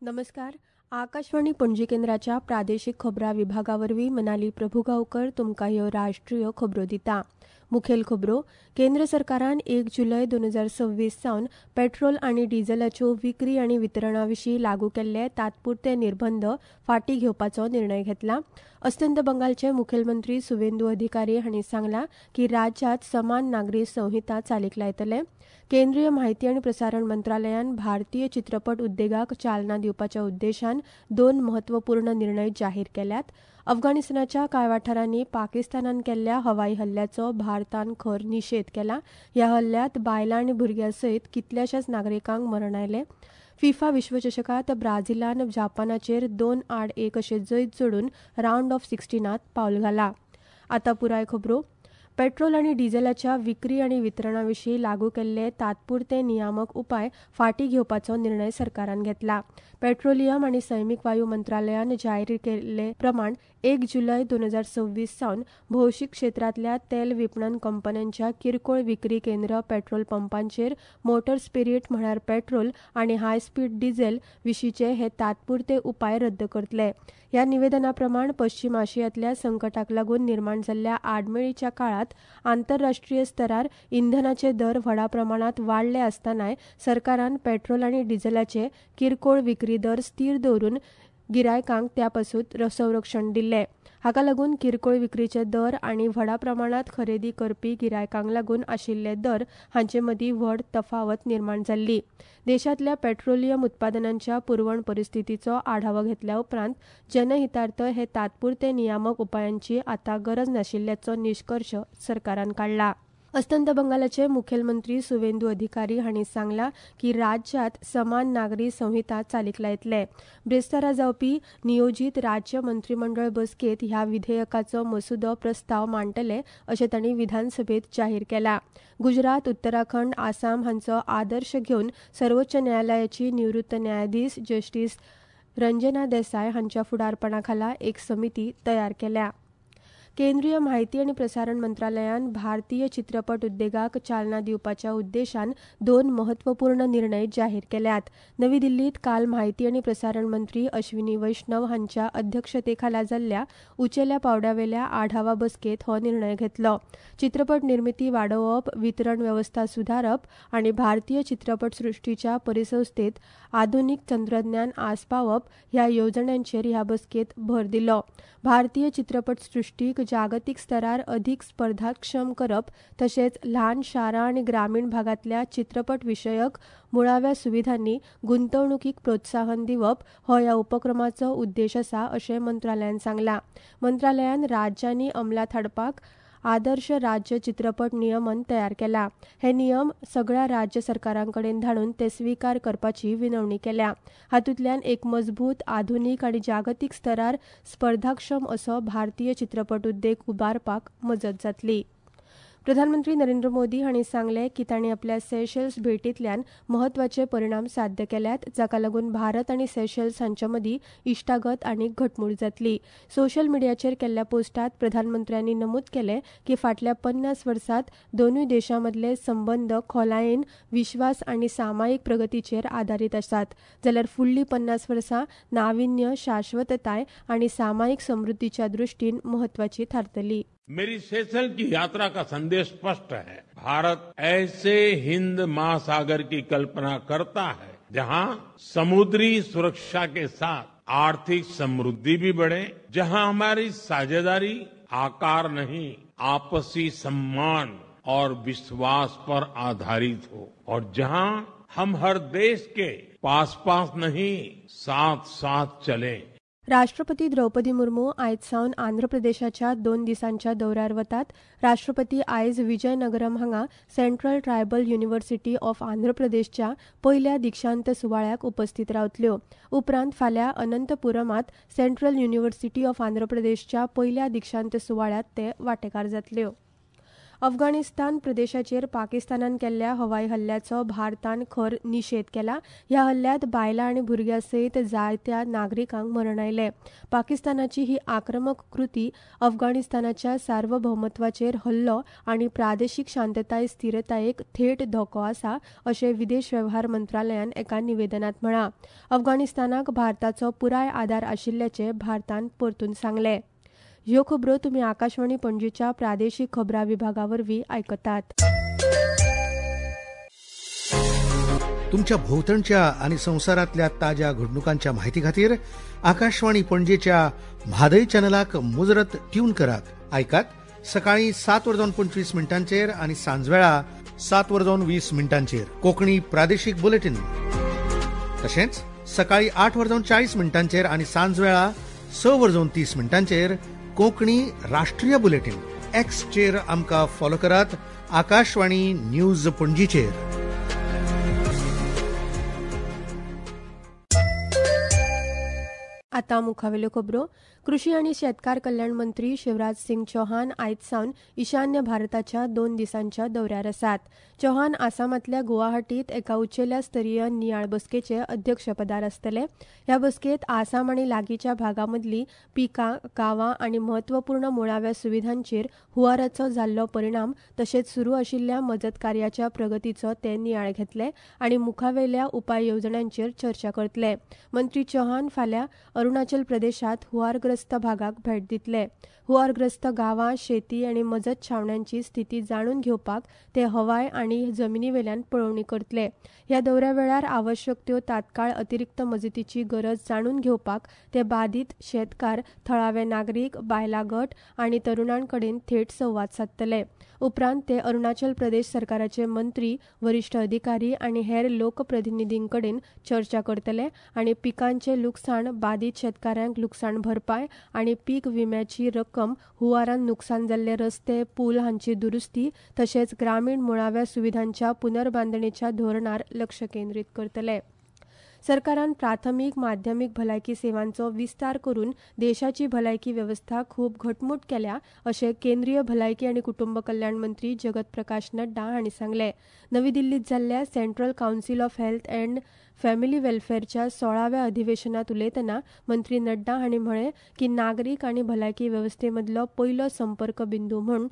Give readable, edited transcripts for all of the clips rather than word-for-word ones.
नमस्कार. आकाशवाणी पणजी केंद्राच्या प्रादेशीक खबरां विभागावरवीं मनाली प्रभुगांवकर तुमकां ह्यो राष्ट्रीय खबरो दिता. मुखेल खबरो. केंद्र सरकारान 1 जुलय 2026 सावन पेट्रोल आनी डिझेलाच्यो विक्री आनी वितरणा विशीं लागू केल्ले तात्पुरते निर्बंध फाटीं घेवपाचो निर्णय घेतला. अस्तंत बंगालचे मुखेलमंत्री सुवेंदू अधिकारी हांणी सांगलां की राज्यांत समान नागरी संहिता चालीक लायतले. केंद्रीय म्हायती आनी प्रसारण मंत्रालयान भारतीय चित्रपट उद्देगाक चालना दिवपाच्या उद्देशान 2 म्हत्वपूर्ण निर्णय जाहीर केल्यात. अफगाणिस्तानाच्या कांय वाठारांनी पाकिस्तानान केल्ल्या हवाई हल्ल्याचो भारतान खर निशेध केला. ह्या हल्ल्यांत बायलां आनी भुरग्यां सयत कितल्याशाच नागरिकांक मरण आयलें. फिफा विश्वचषकात ब्राझीलान जपानाचेर 2-1 अशें जैत जोडून रावंड ऑफ 16त पावल घाला. आतां पुराय खबरो. पेट्रोल आनी डिझेलाच्या विक्री आनी वितरणा विशीं लागू केल्ले तात्पुरते नियामक उपाय फाटीं घेवपाचो निर्णय सरकारान घेतला. पेट्रोलियम आनी सैमीक वायू मंत्रालयान जाहीर केल्ले प्रमाण 1 जुलय 2026 सावन भौशीक क्षेत्रांतल्या तेल विपणन कंपन्यांच्या किरकोळ विक्री केंद्र पेट्रोल पंपांचेर मोटर स्पिरीट म्हळ्यार पेट्रोल आनी हाय स्पीड डिझेल विशींचे हे तात्पुरते उपाय रद्द करतले. ह्या निवेदना प्रमाण पश्चीम आशियांतल्या संकटाक लागून निर्माण जाल्ल्या आडमेळीच्या काळात आंतरराष्ट्रीय स्तरार इंधनाचे दर व्हडा प्रमाणात वाडले आसतनाय सरकारान पेट्रोल आनी डिझेलाचे किरकोळ विक्री दर स्थिर दवरून गिरायकांक त्यापासून संरक्षण दिल्ले. हाका लागून किरकोळ विक्रीचे दर आनी व्हडा प्रमाणात खरेदी करपी गिरायकांक लागून आशिल्ले दर हांचे मदीं व्हड तफावत निर्माण जाल्ली. देशांतल्या पेट्रोलियम उत्पादनांच्या पुरवण परिस्थितीचो आढावो घेतल्या उपरांत जनहितार्थ हे तात्पुरते नियामक उपायांची आतां गरज नाशिल्ल्याचो निश्कर्श सरकारान काडला. अस्तंत बंगालाचे मुखेलमंत्री सुवेंदू अधिकारी हांणी सांगलां की राज्यांत समान नागरी संहिता चालीक लायतले. ब्रेस्तारा जावपी नियोजीत राज्य मंत्रीमंडळ बसकेंत ह्या विधेयकाचो मसुदो प्रस्ताव मांडटले अशें तांणी विधानसभेत जाहीर केलां. गुजरात, उत्तराखंड, आसाम हांचो आदर्श घेवन सर्वोच्च न्यायालयाची निवृत्त न्यायाधीश जस्टीस रंजना देसाय हांच्या फुडारपणाखाला एक समिती तयार केल्या. केंद्रीय म्हायती आनी प्रसारण मंत्रालयान भारतीय चित्रपट उद्देगाक चालना दिवपाच्या उद्देशान 2 म्हत्वपूर्ण निर्णय जाहीर केल्यात. नवी दिल्लीत काल म्हायती आनी प्रसारण मंत्री अश्विनी वैष्णव हांच्या अध्यक्षतेखाला जाल्ल्या उंचेल्या पांवड्यावेल्या आढावा बसकेंत हो निर्णय घेतलो. चित्रपट निर्मिती वाडोवप, वितरण वेवस्था सुदारप आनी भारतीय चित्रपट सृश्टीच्या परिसंस्थेत आधुनीक तंत्रज्ञान आस्पावप ह्या येवजण्यांचेर ह्या बसकेंत भर दिलो. भारतीय चित्रपट सृश्टीक जागतीक स्तरार अदीक स्पर्धाक्षम करप तशेंच ल्हान शारां आनी ग्रामीण भागांतल्या चित्रपट विशयक मुळाव्या सुविधांनी गुंतवणुकीक प्रोत्साहन दिवप हो ह्या उपक्रमाचो उद्देश आसा अशें मंत्रालयान सांगलां. मंत्रालयान राज्यांनी अंमलात हाडपाक आदर्श राज्य चित्रपट नियमन तयार केला. हे नियम सगळ्या राज्य सरकारांकडेन धाडून ते स्वीकार करपाची विनवणी केल्या. हातूंतल्यान एक मजबूत, आधुनीक आनी जागतीक स्तरार स्पर्धाक्षम असो भारतीय चित्रपट उद्देग उबारपाक मजत जातली. प्रधानमंत्री नरेंद्र मोदी हांणी सांगलें की तांणी आपल्या सेशेल्स भेटींतल्यान म्हत्वाचे परिणाम साध्य केल्यात, जाका लागून भारत आनी सेशेल्स हांचे मदीं इश्टागत आनी घटमूट जातली. सोशल मिडियाचेर केल्ल्या पोस्टांत प्रधानमंत्र्यांनी नमूद केलें की फाटल्या 50 वर्सांत दोनूय देशां मदले संबंद खोलायेन विश्वास आनी सामायिक प्रगतीचेर आदारीत आसात, जाल्यार फुडलीं 50 वर्सां नाविन्य, शाश्वतताय आनी सामायिक समृद्धीच्या दृश्टीन म्हत्वाची थारतली. मेरी सेशेल्स की यात्रा का संदेश स्पष्ट है. भारत ऐसे हिंद महासागर की कल्पना करता है जहां समुद्री सुरक्षा के साथ आर्थिक समृद्धि भी बढ़े, जहां हमारी साझेदारी आकार नहीं आपसी सम्मान और विश्वास पर आधारित हो, और जहां हम हर देश के पास पास नहीं साथ साथ चलें. राष्ट्रपती द्रौपदी मुर्मू आयज सावन आंध्र प्रदेशाच्या 2 दिसांच्या दौऱ्यार वतात. राष्ट्रपती आयज विजयनगरम हांगा central tribal university of Andhra प्रदेशच्या पयल्या दिक्षांत सुवाळ्याक उपस्थित रावतल्यो. उपरांत फाल्यां अनंतपुरमात सेंट्रल युनिव्हर्सिटी ऑफ आंध्र प्रदेशच्या पयल्या दिक्षांत सुवाळ्यात ते वांटेकार जातल्यो. अफगाणिस्तान प्रदेशाचेर पाकिस्तानान केल्ल्या हवाई हल्ल्याचो भारतान खर निशेध केला. ह्या हल्ल्यात बायलां आनी भुरग्यां सयत जायत्या नागरिकांक मरण आयलें. पाकिस्तानाची ही आक्रमक कृती अफगाणिस्तानाच्या सार्वभौमत्वाचेर हल्लो आनी प्रादेशीक शांतताय स्थिरतायेक थेट धोको आसा, अशें विदेश वेव्हार मंत्रालयान एका निवेदनात म्हळां. अफगाणिस्तानाक भारताचो पुराय आदार आशिल्ल्याचें भारतान परतून सांगलें. ह्यो खबरो तुमी आकाशवाणी पणजेच्या प्रादेशीक खबरां विभागावरवीं आयकतात. तुमच्या भोवतणच्या आणि संवसारांतल्या ताज्या घडणुकांच्या म्हायती खातीर आकाशवाणी पणजेच्या म्हादय चॅनलाक मुजरत ट्यून करात. आयकात सकाळी 7:25 आनी सांजवेळा 7:20 कोंकणी प्रादेशीक बुलेटिन. तशेंच सकाळी 8:40 आनी सांजवेळा 6:30 कोंकणी राष्ट्रीय बुलेटिन. एक्सचेर आमकां फॉलो करात. आकाशवाणी न्यूज पणजीचेर. आतां मुखावेल्यो खबरो. कृषी आनी शेतकार कल्याण मंत्री शिवराज सिंग चौहान आयज सावन ईशान्य भारताच्या 2 दिसांच्या दौऱ्यार आसात. चौहान आसामांतल्या गुवाहाटींत एका उंचेल्या स्तरीय नियाळ बसकेचे अध्यक्षपदार आसतले. ह्या बसकेंत आसाम आनी लागींच्या भागांमदलीं पिकां, गांवां आनी म्हत्वपूर्ण मुळाव्या सुविधांचेर हुंवाराचो जाल्लो परिणाम तशेंच सुरू आशिल्ल्या मजत कार्याच्या प्रगतीचो ते नियाळ घेतले आनी मुखावेल्या उपाय येवजण्यांचेर चर्चा करतले. मंत्री चौहान फाल्यां अरुणाचल प्रदेशांत हुंवारग्रस्त भागाक भेट दितले. हुंवारग्रस्त गांवां, शेती आनी मजत छावण्यांची स्थिती जाणून घेवपाक ते हवाय आनी जमनीवेल्यान पळोवणी करतले. ह्या दौऱ्या वेळार आवश्यक त्यो तात्काळ अतिरिक्त मजतीची गरज जाणून घेवपाक ते बाधित शेतकार, थळावे नागरीक, बायला गट आनी तरुणां कडेन थेट संवाद सादतले. उपरांत ते अरुणाचल प्रदेश सरकाराचे मंत्री, वरिष्ठ अधिकारी आनी हेर लोकप्रतिनिधीं कडेन चर्चा करतले आनी पिकांचे लुकसाण, बाधित शेतकाऱ्यांक लुकसाण भरपाय आनी पीक विम्याची रक्कम, हुंवारान नुकसान जाल्ले रस्ते, पूल हांची दुरुस्ती तशेंच ग्रामीण मुळाव्या सुविधांच्या पुनर्बांदणेच्या धोरणार लक्ष केंद्रीत करतले. सरकारान प्राथमीक, माध्यमीक भलायकी सेवांचो विस्तार करून देशाची भलायकी वेवस्था खूब घटमूट केल्या, अशें केंद्रीय भलायकी आनी कुटुंब कल्याण मंत्री जगत प्रकाश नड्डा हांणी सांगलें. नवी दिल्लींत जाल्ल्या central council of health and family वेल्फेअरच्या 16व्या अधिवेशनात उलयतना मंत्री नड्डा हांणी म्हळें की नागरीक आनी भलायकी वेवस्थेमदलो पयलो संपर्क बिंदू म्हूण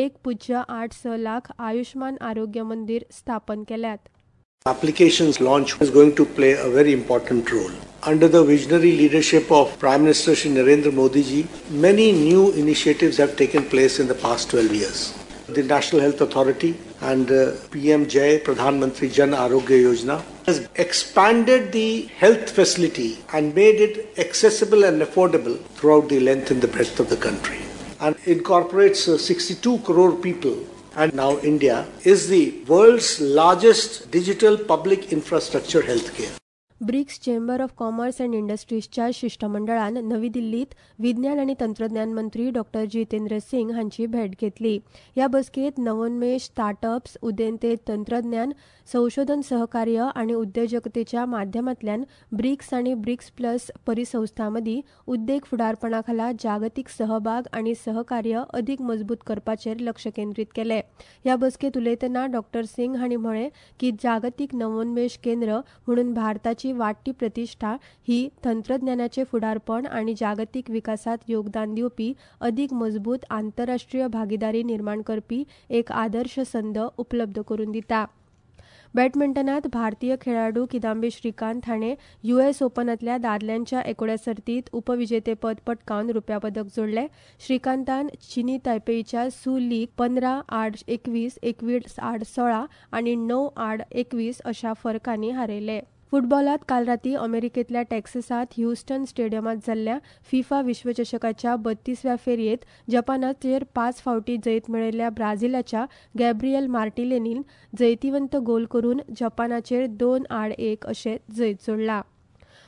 1.86 लाख आयुष्मान आरोग्य मंदिर स्थापन केल्यात. Applications launch is going to play a very important role. Under the visionary leadership of Prime Minister Shri Narendra Modi ji, many new initiatives have taken place in the past 12 years. The National Health Authority and PM Jai Pradhan Mantri Jan Arogya Yojana has expanded the health facility and made it accessible and affordable throughout the length and the breadth of the country, and incorporates 62 crore people. And now India is the world's largest digital public infrastructure healthcare. BRICS chamber of commerce and इंडस्ट्रीजच्या शिष्टमंडळान नवी दिल्लीत विज्ञान आनी तंत्रज्ञान मंत्री डॉ. जितेंद्र सिंग हांची भेट घेतली. ह्या बसकेंत नवोन्मेश, स्टार्टअप्स, उदेंते तंत्रज्ञान, संशोधन सहकार्य आनी उद्योजकतेच्या माध्यमांतल्यान ब्रिक्स आनी ब्रिक्स प्लस परिसंस्थां मदीं उद्देग फुडारपणा खाला जागतीक सहभाग आनी सहकार्य अदीक मजबूत करपाचेर लक्ष केंद्रीत केलें. ह्या बसकेंत उलयतना डॉ. सिंग हांणी म्हळें की जागतीक नवोन्मेश केंद्र म्हणून भारताची वाडटी प्रतिष्ठा ही तंत्रज्ञानाचे फुडारपण आनी जागतीक विकासात योगदान दिवपी अदीक मजबूत आंतरराष्ट्रीय भागीदारी निर्माण करपी एक आदर्श संद उपलब्ध करून दिता. बॅडमिंटनात भारतीय खेळाडू किदांबी श्रीकांत हाणें US ओपनांतल्या दादल्यांच्या एकोड्या सर्तींत उपविजेतेपद पटकावन रुप्या पदक जोडलें. श्रीकांतान चीनी तायपेईच्या सू लीक 15-8-21, 21-16 आनी 9-21 अशा फरकांनी हारयले. फुटबॉलात काल रातीं अमेरिकेंतल्या टॅक्सासांत ह्युस्टन स्टेडियमांत जाल्ल्या फिफा विश्वचषकाच्या 32व्या फेरयेंत जपानाचेर 5 फावटी जैत मेळयल्ल्या ब्राझीलाच्या गॅब्रिएल मार्टिनेलीन जैतिवंत गोल करून जपानाचेर 2-1 अशें जैत जोडलां.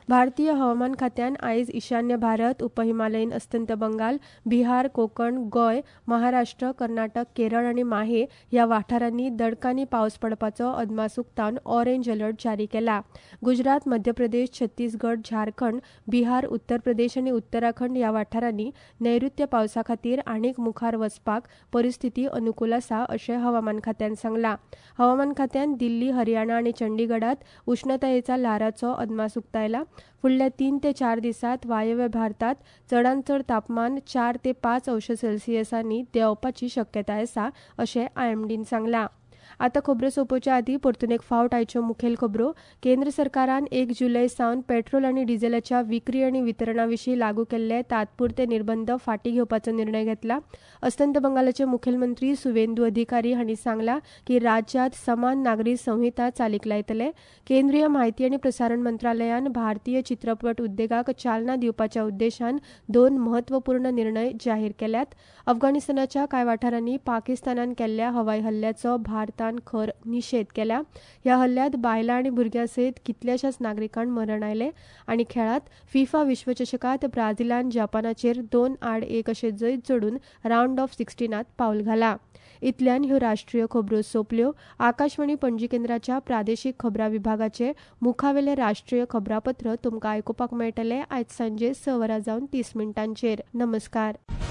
भारतीय हवामान खात्यान आयज ईशान्य भारत, उपहिमालयीन अस्तंत बंगाल, बिहार, कोकण, गोय, महाराष्ट्र, कर्नाटक, केरळ आनी माहे ह्या वाठारांनी दडकांनी पावस पडपाचो अदमास उक्तावन ऑरेंज अलर्ट जारी केला. गुजरात, मध्य प्रदेश, छत्तीसगड, झारखंड, बिहार, उत्तर प्रदेश आनी उत्तराखंड ह्या वाठारांनी नैऋत्य पावसा खातीर आनीक मुखार वचपाक परिस्थिती अनुकूल आसा अशें हवामान खात्यान सांगलां. हवामान खात्यान दिल्ली, हरियाणा आनी चंडीगडात उश्णतायेचा ल्हाराचो अदमास उक्तायला. फुडल्या 3 ते 4 दिसांत वायव्य भारतात चडांत चड तापमान 4 ते 5 अंश सेल्सियसांनी देंवपाची शक्यताय आसा अशें आयएमडीन सांगलां. आतां खबरो सोंपोवच्या आदीं परतून एक फावट आयच्यो मुखेल खबरो. केंद्र सरकारान 1 जुलय सावन पेट्रोल आनी डिझेलाच्या विक्री आनी वितरणा विशीं लागू केल्ले तात्पुरते निर्बंध फाटीं घेवपाचो निर्णय घेतला. अस्तंत बंगालाचे मुखेलमंत्री सुवेंदू अधिकारी हांणी सांगलां की राज्यांत समान नागरी संहिता चालीक लायतले. केंद्रीय म्हायती आनी प्रसारण मंत्रालयान भारतीय चित्रपट उद्देगाक चालना दिवपाच्या उद्देशान 2 म्हत्वपूर्ण निर्णय जाहीर केल्यात. अफगाणिस्तानाच्या कांय वाठारांनी पाकिस्तानान केल्ल्या हवाई हल्ल्याचो भारतान खर निशेध केला. ह्या हल्ल्यांत बायलां आनी भुरग्यां सयत कितल्याशाच नागरिकांक मरण आयलें. आनी खेळांत फिफा विश्वचषकांत ब्राझीलान जपानाचेर 2-1 अशें जैत जोडून रावंड ऑफ 16 पावल घालां. इतल्यान ह्यो राष्ट्रीय खबरो सोंपल्यो. आकाशवाणी पणजी केंद्राच्या प्रादेशीक खबरां विभागाचे मुखावेले राष्ट्रीय खबरापत्र तुमकां आयकुपाक मेळटले आयज सांजे 6:30 नमस्कार.